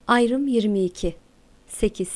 Ayrım 22. 8.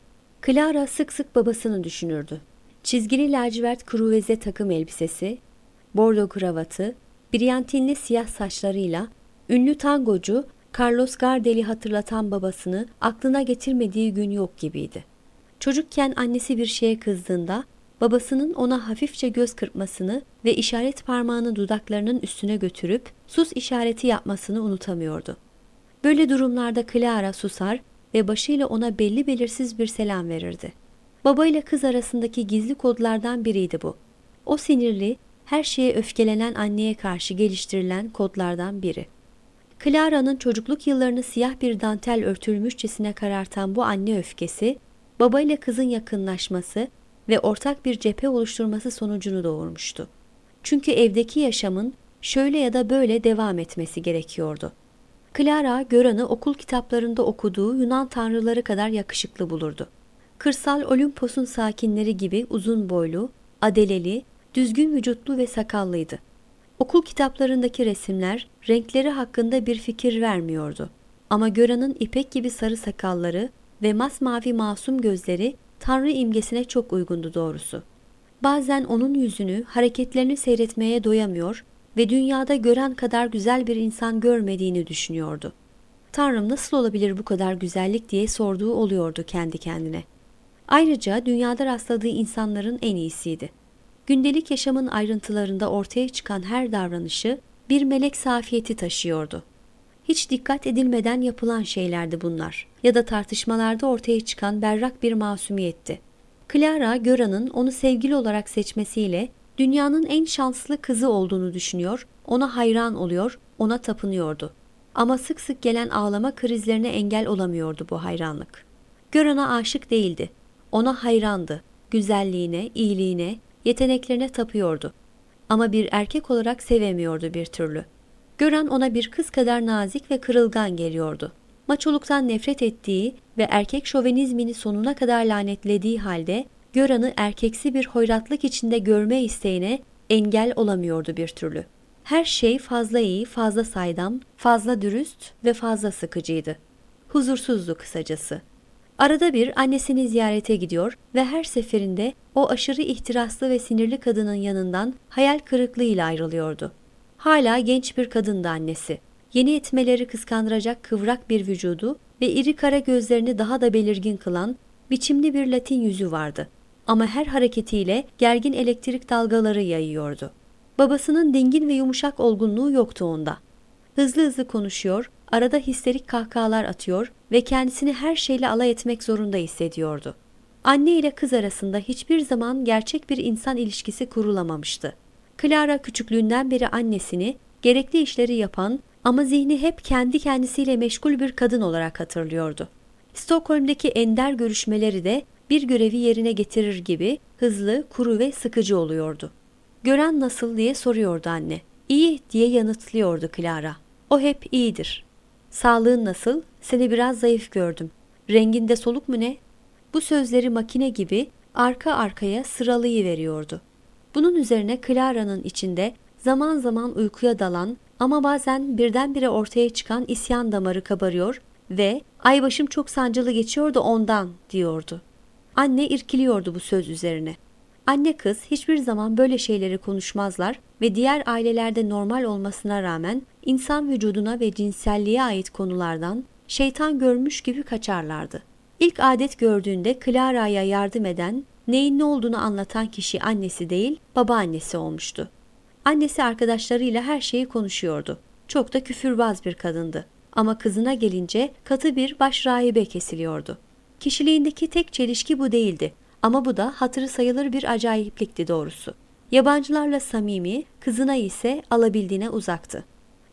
Clara sık sık babasını düşünürdü. Çizgili lacivert kruveze takım elbisesi, bordo kravatı, briyantinli siyah saçlarıyla ünlü tangocu Carlos Gardel'i hatırlatan babasını aklına getirmediği gün yok gibiydi. Çocukken annesi bir şeye kızdığında babasının ona hafifçe göz kırpmasını ve işaret parmağını dudaklarının üstüne götürüp sus işareti yapmasını unutamıyordu. Böyle durumlarda Clara susar ve başıyla ona belli belirsiz bir selam verirdi. Baba ile kız arasındaki gizli kodlardan biriydi bu. O sinirli, her şeye öfkelenen anneye karşı geliştirilen kodlardan biri. Clara'nın çocukluk yıllarını siyah bir dantel örtülmüşçesine karartan bu anne öfkesi, baba ile kızın yakınlaşması ve ortak bir cephe oluşturması sonucunu doğurmuştu. Çünkü evdeki yaşamın şöyle ya da böyle devam etmesi gerekiyordu. Clara, Göran'ı okul kitaplarında okuduğu Yunan tanrıları kadar yakışıklı bulurdu. Kırsal Olimpos'un sakinleri gibi uzun boylu, adeleli, düzgün vücutlu ve sakallıydı. Okul kitaplarındaki resimler renkleri hakkında bir fikir vermiyordu. Ama Göran'ın ipek gibi sarı sakalları ve masmavi masum gözleri tanrı imgesine çok uygundu doğrusu. Bazen onun yüzünü, hareketlerini seyretmeye doyamıyor ve dünyada Göran kadar güzel bir insan görmediğini düşünüyordu. Tanrım nasıl olabilir bu kadar güzellik diye sorduğu oluyordu kendi kendine. Ayrıca dünyada rastladığı insanların en iyisiydi. Gündelik yaşamın ayrıntılarında ortaya çıkan her davranışı bir melek safiyeti taşıyordu. Hiç dikkat edilmeden yapılan şeylerdi bunlar ya da tartışmalarda ortaya çıkan berrak bir masumiyetti. Clara, Göran'ın onu sevgili olarak seçmesiyle dünyanın en şanslı kızı olduğunu düşünüyor, ona hayran oluyor, ona tapınıyordu. Ama sık sık gelen ağlama krizlerine engel olamıyordu bu hayranlık. Göran'a aşık değildi, ona hayrandı, güzelliğine, iyiliğine, yeteneklerine tapıyordu. Ama bir erkek olarak sevemiyordu bir türlü. Göran ona bir kız kadar nazik ve kırılgan geliyordu. Maçoluktan nefret ettiği ve erkek şovenizmini sonuna kadar lanetlediği halde Göran'ı erkeksi bir hoyratlık içinde görme isteğine engel olamıyordu bir türlü. Her şey fazla iyi, fazla saydam, fazla dürüst ve fazla sıkıcıydı. Huzursuzdu kısacası. Arada bir annesini ziyarete gidiyor ve her seferinde o aşırı ihtiraslı ve sinirli kadının yanından hayal kırıklığıyla ayrılıyordu. Hala genç bir kadındı annesi. Yeni etmeleri kıskandıracak kıvrak bir vücudu ve iri kara gözlerini daha da belirgin kılan biçimli bir Latin yüzü vardı. Ama her hareketiyle gergin elektrik dalgaları yayıyordu. Babasının dingin ve yumuşak olgunluğu yoktu onda. Hızlı hızlı konuşuyor, arada histerik kahkahalar atıyor ve kendisini her şeyle alay etmek zorunda hissediyordu. Anne ile kız arasında hiçbir zaman gerçek bir insan ilişkisi kurulamamıştı. Clara küçüklüğünden beri annesini gerekli işleri yapan ama zihni hep kendi kendisiyle meşgul bir kadın olarak hatırlıyordu. Stockholm'deki ender görüşmeleri de bir görevi yerine getirir gibi hızlı, kuru ve sıkıcı oluyordu. Göran nasıl diye soruyordu anne. İyi diye yanıtlıyordu Clara. O hep iyidir. Sağlığın nasıl? Seni biraz zayıf gördüm. Renginde soluk mu ne? Bu sözleri makine gibi arka arkaya sıralayıveriyordu. Bunun üzerine Clara'nın içinde zaman zaman uykuya dalan ama bazen birdenbire ortaya çıkan isyan damarı kabarıyor ve "Ay başım çok sancılı geçiyor da ondan" diyordu. Anne irkiliyordu bu söz üzerine. Anne kız hiçbir zaman böyle şeyleri konuşmazlar ve diğer ailelerde normal olmasına rağmen insan vücuduna ve cinselliğe ait konulardan şeytan görmüş gibi kaçarlardı. İlk adet gördüğünde Clara'ya yardım eden, neyin ne olduğunu anlatan kişi annesi değil, babaannesi olmuştu. Annesi arkadaşlarıyla her şeyi konuşuyordu. Çok da küfürbaz bir kadındı. Ama kızına gelince katı bir başrahibe kesiliyordu. Kişiliğindeki tek çelişki bu değildi. Ama bu da hatırı sayılır bir acayiplikti doğrusu. Yabancılarla samimi, kızına ise alabildiğine uzaktı.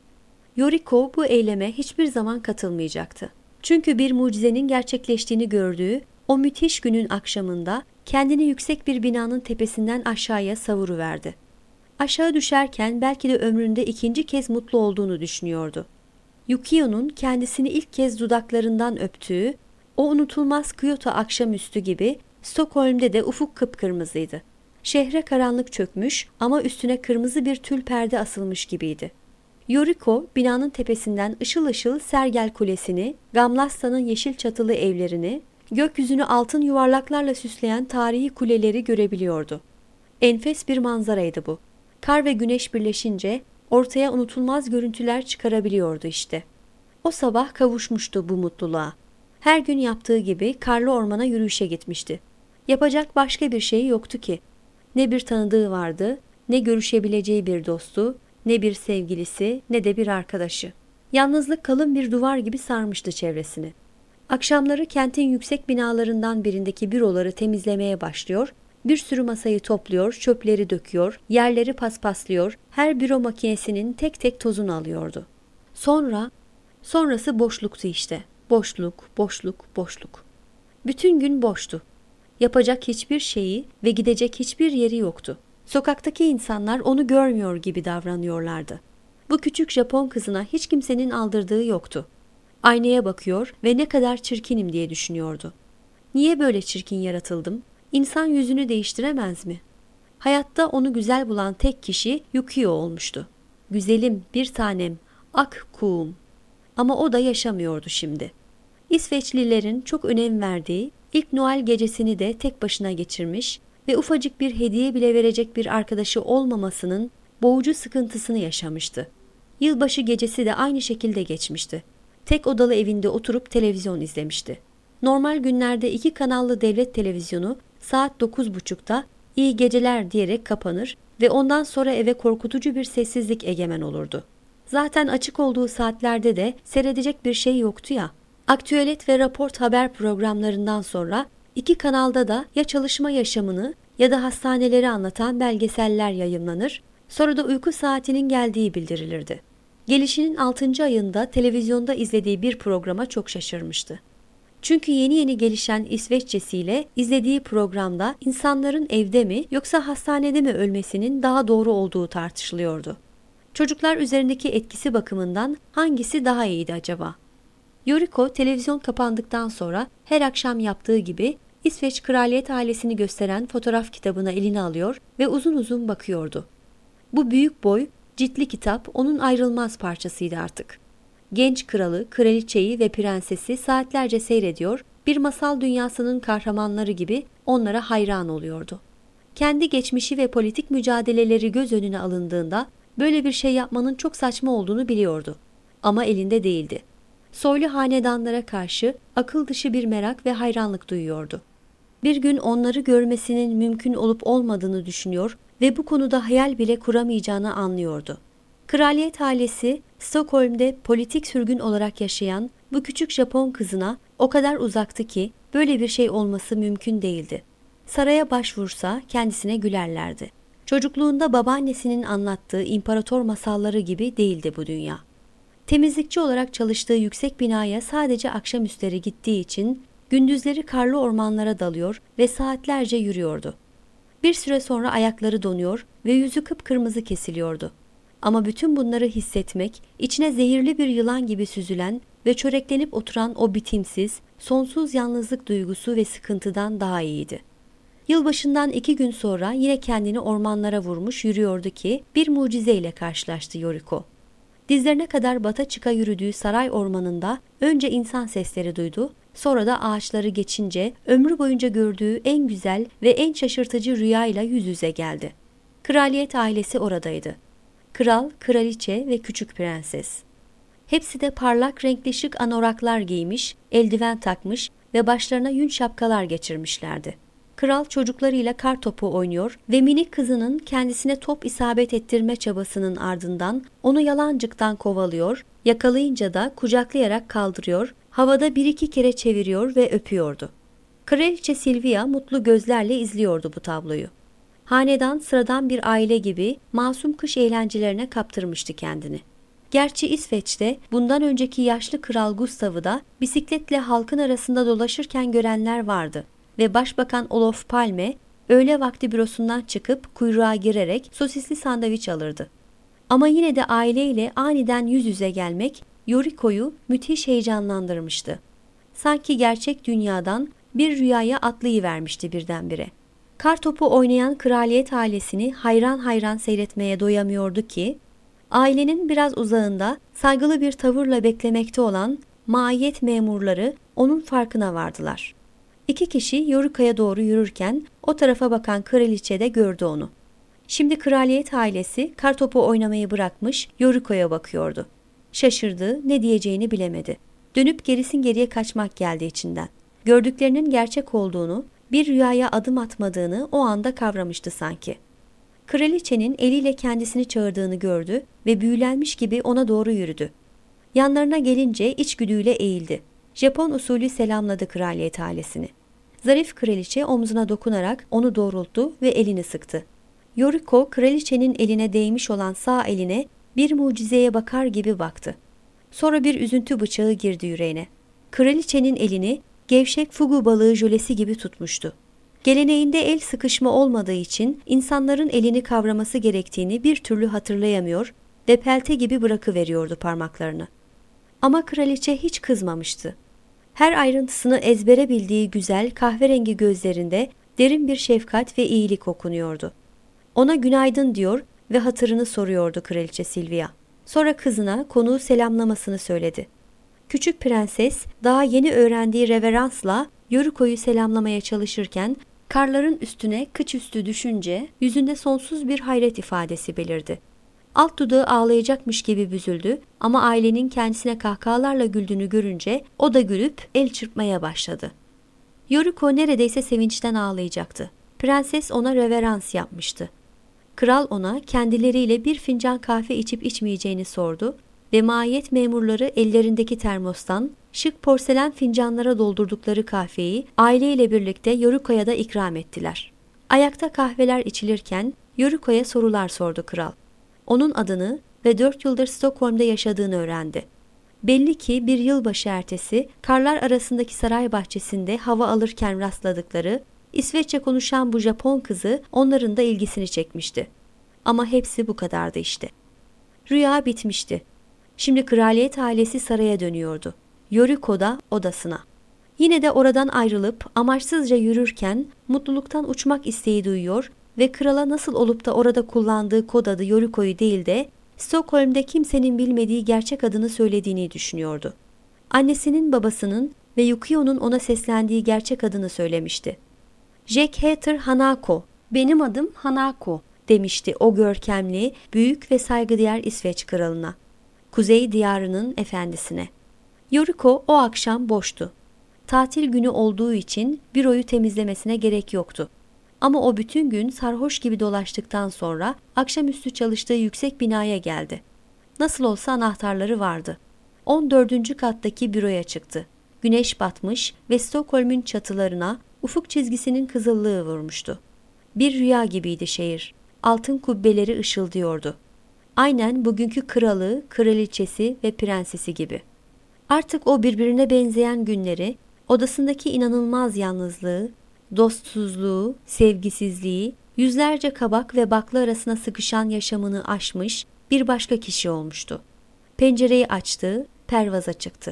Yoriko bu eyleme hiçbir zaman katılmayacaktı. Çünkü bir mucizenin gerçekleştiğini gördüğü o müthiş günün akşamında kendini yüksek bir binanın tepesinden aşağıya savuruverdi. Aşağı düşerken belki de ömründe ikinci kez mutlu olduğunu düşünüyordu. Yukio'nun kendisini ilk kez dudaklarından öptüğü, o unutulmaz Kyoto akşamüstü gibi Stockholm'de de ufuk kıpkırmızıydı. Şehre karanlık çökmüş ama üstüne kırmızı bir tül perde asılmış gibiydi. Yoriko, binanın tepesinden ışıl ışıl Sergel Kulesi'ni, Gamlasta'nın yeşil çatılı evlerini, gökyüzünü altın yuvarlaklarla süsleyen tarihi kuleleri görebiliyordu. Enfes bir manzaraydı bu. Kar ve güneş birleşince ortaya unutulmaz görüntüler çıkarabiliyordu işte. O sabah kavuşmuştu bu mutluluğa. Her gün yaptığı gibi karlı ormana yürüyüşe gitmişti. Yapacak başka bir şey yoktu ki. Ne bir tanıdığı vardı, ne görüşebileceği bir dostu, ne bir sevgilisi, ne de bir arkadaşı. Yalnızlık kalın bir duvar gibi sarmıştı çevresini. Akşamları kentin yüksek binalarından birindeki büroları temizlemeye başlıyor, bir sürü masayı topluyor, çöpleri döküyor, yerleri paspaslıyor, her büro makinesinin tek tek tozunu alıyordu. Sonrası boşluktu işte. Boşluk, boşluk, boşluk. Bütün gün boştu. Yapacak hiçbir şeyi ve gidecek hiçbir yeri yoktu. Sokaktaki insanlar onu görmüyor gibi davranıyorlardı. Bu küçük Japon kızına hiç kimsenin aldırdığı yoktu. Aynaya bakıyor ve ne kadar çirkinim diye düşünüyordu. Niye böyle çirkin yaratıldım? İnsan yüzünü değiştiremez mi? Hayatta onu güzel bulan tek kişi Yukio olmuştu. Güzelim, bir tanem, ak kuğum. Ama o da yaşamıyordu şimdi. İsveçlilerin çok önem verdiği ilk Noel gecesini de tek başına geçirmiş ve ufacık bir hediye bile verecek bir arkadaşı olmamasının boğucu sıkıntısını yaşamıştı. Yılbaşı gecesi de aynı şekilde geçmişti. Tek odalı evinde oturup televizyon izlemişti. Normal günlerde 2 kanallı devlet televizyonu saat 9.30'da iyi geceler diyerek kapanır ve ondan sonra eve korkutucu bir sessizlik egemen olurdu. Zaten açık olduğu saatlerde de seyredecek bir şey yoktu ya. Aktüelet ve Raport haber programlarından sonra 2 kanalda da ya çalışma yaşamını ya da hastaneleri anlatan belgeseller yayımlanır, sonra da uyku saatinin geldiği bildirilirdi. Gelişinin 6. ayında televizyonda izlediği bir programa çok şaşırmıştı. Çünkü yeni yeni gelişen İsveççesiyle izlediği programda insanların evde mi yoksa hastanede mi ölmesinin daha doğru olduğu tartışılıyordu. Çocuklar üzerindeki etkisi bakımından hangisi daha iyiydi acaba? Yoriko televizyon kapandıktan sonra her akşam yaptığı gibi İsveç kraliyet ailesini gösteren fotoğraf kitabına eline alıyor ve uzun uzun bakıyordu. Bu büyük boy, ciltli kitap onun ayrılmaz parçasıydı artık. Genç kralı, kraliçeyi ve prensesi saatlerce seyrediyor, bir masal dünyasının kahramanları gibi onlara hayran oluyordu. Kendi geçmişi ve politik mücadeleleri göz önüne alındığında böyle bir şey yapmanın çok saçma olduğunu biliyordu. Ama elinde değildi. Soylu hanedanlara karşı akıl dışı bir merak ve hayranlık duyuyordu. Bir gün onları görmesinin mümkün olup olmadığını düşünüyor ve bu konuda hayal bile kuramayacağını anlıyordu. Kraliyet ailesi Stockholm'de politik sürgün olarak yaşayan bu küçük Japon kızına o kadar uzaktı ki böyle bir şey olması mümkün değildi. Saraya başvursa kendisine gülerlerdi. Çocukluğunda babaannesinin anlattığı imparator masalları gibi değildi bu dünya. Temizlikçi olarak çalıştığı yüksek binaya sadece akşamüstleri gittiği için gündüzleri karlı ormanlara dalıyor ve saatlerce yürüyordu. Bir süre sonra ayakları donuyor ve yüzü kıpkırmızı kesiliyordu. Ama bütün bunları hissetmek, içine zehirli bir yılan gibi süzülen ve çöreklenip oturan o bitimsiz, sonsuz yalnızlık duygusu ve sıkıntıdan daha iyiydi. Yılbaşından 2 gün sonra yine kendini ormanlara vurmuş yürüyordu ki bir mucizeyle karşılaştı Yoriko. Dizlerine kadar bata çıka yürüdüğü saray ormanında önce insan sesleri duydu, sonra da ağaçları geçince ömrü boyunca gördüğü en güzel ve en şaşırtıcı rüyayla yüz yüze geldi. Kraliyet ailesi oradaydı. Kral, kraliçe ve küçük prenses. Hepsi de parlak renkli şık anoraklar giymiş, eldiven takmış ve başlarına yün şapkalar geçirmişlerdi. Kral çocuklarıyla kar topu oynuyor ve minik kızının kendisine top isabet ettirme çabasının ardından onu yalancıktan kovalıyor, yakalayınca da kucaklayarak kaldırıyor, havada 1-2 kere çeviriyor ve öpüyordu. Kraliçe Silvia mutlu gözlerle izliyordu bu tabloyu. Hanedan sıradan bir aile gibi masum kış eğlencelerine kaptırmıştı kendini. Gerçi İsveç'te bundan önceki yaşlı Kral Gustav'ı da bisikletle halkın arasında dolaşırken görenler vardı ve Başbakan Olof Palme öğle vakti bürosundan çıkıp kuyruğa girerek sosisli sandviç alırdı. Ama yine de aileyle aniden yüz yüze gelmek Yoriko'yu müthiş heyecanlandırmıştı. Sanki gerçek dünyadan bir rüyaya atlayıvermişti birdenbire. Kartopu oynayan kraliyet ailesini hayran hayran seyretmeye doyamıyordu ki, Ailenin biraz uzağında saygılı bir tavırla beklemekte olan maiyet memurları onun farkına vardılar. 2 kişi Yoruka'ya doğru yürürken o tarafa bakan kraliçe de gördü onu. Şimdi kraliyet ailesi kartopu oynamayı bırakmış Yoruka'ya bakıyordu. Şaşırdı, ne diyeceğini bilemedi. Dönüp gerisin geriye kaçmak geldi içinden. Gördüklerinin gerçek olduğunu, bir rüyaya adım atmadığını o anda kavramıştı sanki. Kraliçenin eliyle kendisini çağırdığını gördü ve büyülenmiş gibi ona doğru yürüdü. Yanlarına gelince içgüdüyle eğildi. Japon usulü selamladı kraliyet ailesini. Zarif kraliçe omzuna dokunarak onu doğrulttu ve elini sıktı. Yoriko kraliçenin eline değmiş olan sağ eline bir mucizeye bakar gibi baktı. Sonra bir üzüntü bıçağı girdi yüreğine. Kraliçenin elini gevşek fugu balığı jölesi gibi tutmuştu. Geleneğinde el sıkışma olmadığı için insanların elini kavraması gerektiğini bir türlü hatırlayamıyor ve pelte gibi bırakıveriyordu parmaklarını. Ama kraliçe hiç kızmamıştı. Her ayrıntısını ezbere bildiği güzel kahverengi gözlerinde derin bir şefkat ve iyilik okunuyordu. Ona günaydın diyor ve hatırını soruyordu kraliçe Silvia. Sonra kızına konuğu selamlamasını söyledi. Küçük prenses daha yeni öğrendiği reveransla Yoriko'yu selamlamaya çalışırken karların üstüne kıç üstü düşünce yüzünde sonsuz bir hayret ifadesi belirdi. Alt dudağı ağlayacakmış gibi büzüldü ama ailenin kendisine kahkahalarla güldüğünü görünce o da gülüp el çırpmaya başladı. Yoriko neredeyse sevinçten ağlayacaktı. Prenses ona reverans yapmıştı. Kral ona kendileriyle bir fincan kahve içip içmeyeceğini sordu ve maiyet memurları ellerindeki termostan şık porselen fincanlara doldurdukları kahveyi aileyle birlikte Yoriko'ya da ikram ettiler. Ayakta kahveler içilirken Yoriko'ya sorular sordu kral. Onun adını ve 4 yıldır Stockholm'da yaşadığını öğrendi. Belli ki bir yılbaşı ertesi karlar arasındaki saray bahçesinde hava alırken rastladıkları İsveççe konuşan bu Japon kızı onların da ilgisini çekmişti. Ama hepsi bu kadardı işte. Rüya bitmişti. Şimdi kraliyet ailesi saraya dönüyordu. Yoriko da odasına. Yine de oradan ayrılıp amaçsızca yürürken mutluluktan uçmak isteği duyuyor ve krala nasıl olup da orada kullandığı kod adı Yoriko'yu değil de Stockholm'de kimsenin bilmediği gerçek adını söylediğini düşünüyordu. Annesinin, babasının ve Yukio'nun ona seslendiği gerçek adını söylemişti. Jack Hatter Hanako, benim adım Hanako demişti o görkemli, büyük ve saygıdeğer İsveç kralına. Kuzey diyarının efendisine. Yoriko o akşam boştu. Tatil günü olduğu için büroyu temizlemesine gerek yoktu. Ama o bütün gün sarhoş gibi dolaştıktan sonra akşamüstü çalıştığı yüksek binaya geldi. Nasıl olsa anahtarları vardı. 14. kattaki büroya çıktı. Güneş batmış ve Stockholm'un çatılarına ufuk çizgisinin kızıllığı vurmuştu. Bir rüya gibiydi şehir. Altın kubbeleri ışıldıyordu. Aynen bugünkü kralı, kraliçesi ve prensesi gibi. Artık o birbirine benzeyen günleri, odasındaki inanılmaz yalnızlığı, dostsuzluğu, sevgisizliği, yüzlerce kabak ve bakla arasına sıkışan yaşamını aşmış bir başka kişi olmuştu. Pencereyi açtı, pervaza çıktı.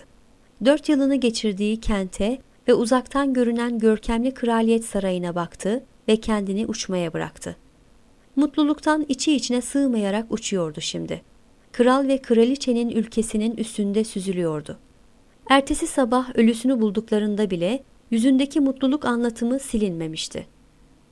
4 yılını geçirdiği kente ve uzaktan görünen görkemli kraliyet sarayına baktı ve kendini uçmaya bıraktı. Mutluluktan içi içine sığmayarak uçuyordu şimdi. Kral ve kraliçenin ülkesinin üstünde süzülüyordu. Ertesi sabah ölüsünü bulduklarında bile yüzündeki mutluluk anlatımı silinmemişti.